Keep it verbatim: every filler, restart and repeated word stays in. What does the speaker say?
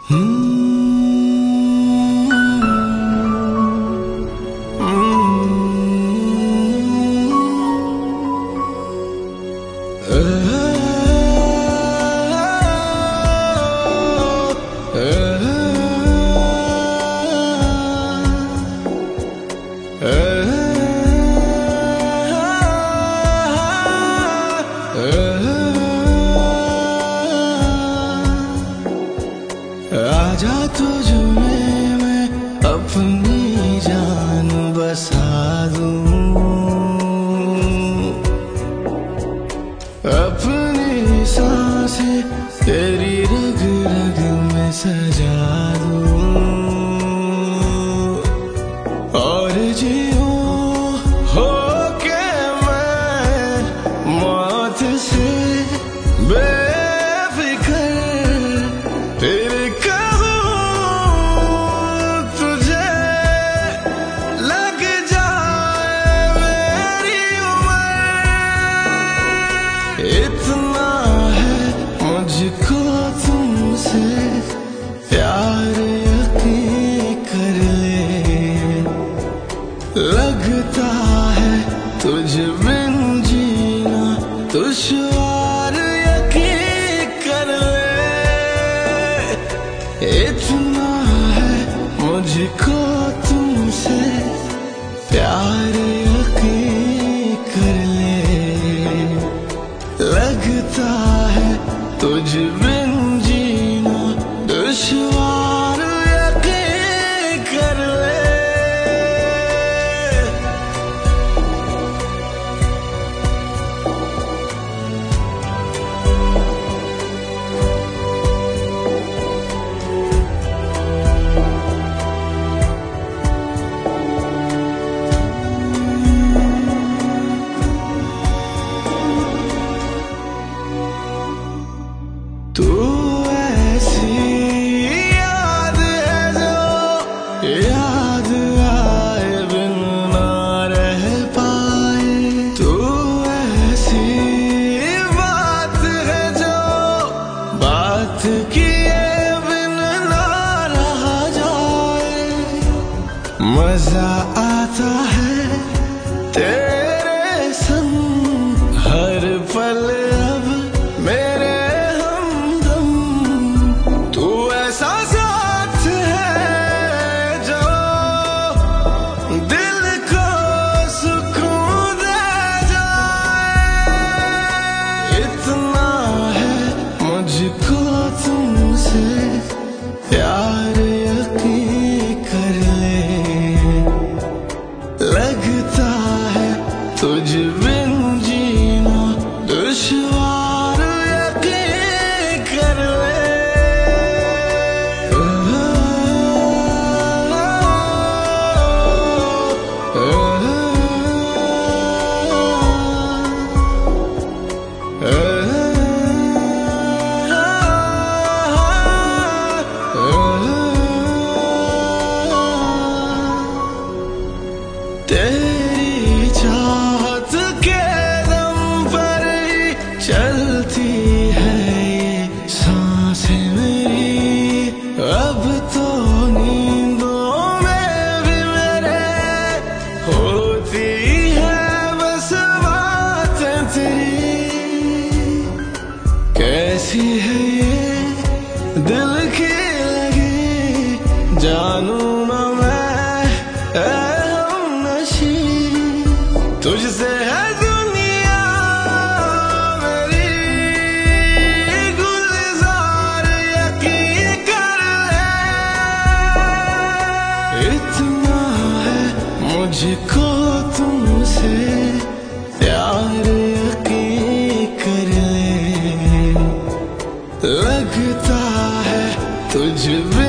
आजा तुझ में मैं अपनी जान बसा दूं, अपनी सांसें तेरी रग रग में सजा दूं, और जीऊं होके मैं मौत से बेफिक्र तेरे इतना है मुझको तुमसे प्यार, यकीन कर ले। लगता है तुझ बिन जीना दुश्वार, यकीन कर ले। इतना है मुझको तुमसे प्यार, यकीन कर ले। लगता है तुझ बिन जीना दुश्वार, यकीन कर ले। तू ऐसी याद है जो याद आए बिन ना रह पाए। तू ऐसी बात है जो बात किए बिन ना रहा जाए। मजा आता है तेरे संग हर पल अब मेरे मुझको तुमसे प्यार, यकीन कर ले। लगता है तुझ बिन जीना दुश्वार, यकीन कर ले। तेरी चाहत के दम पर ही चलती है ये सांसें मेरी। अब तो नींदों में भी मेरे होती है बस बातें तेरी। कैसी है ये दिल की लगी जानू ना मैं, तुझसे है दुनिया मेरी गुलजार, यकीन कर ले। इतना है मुझको तुमसे प्यार, यकीन कर ले। लगता है तुझ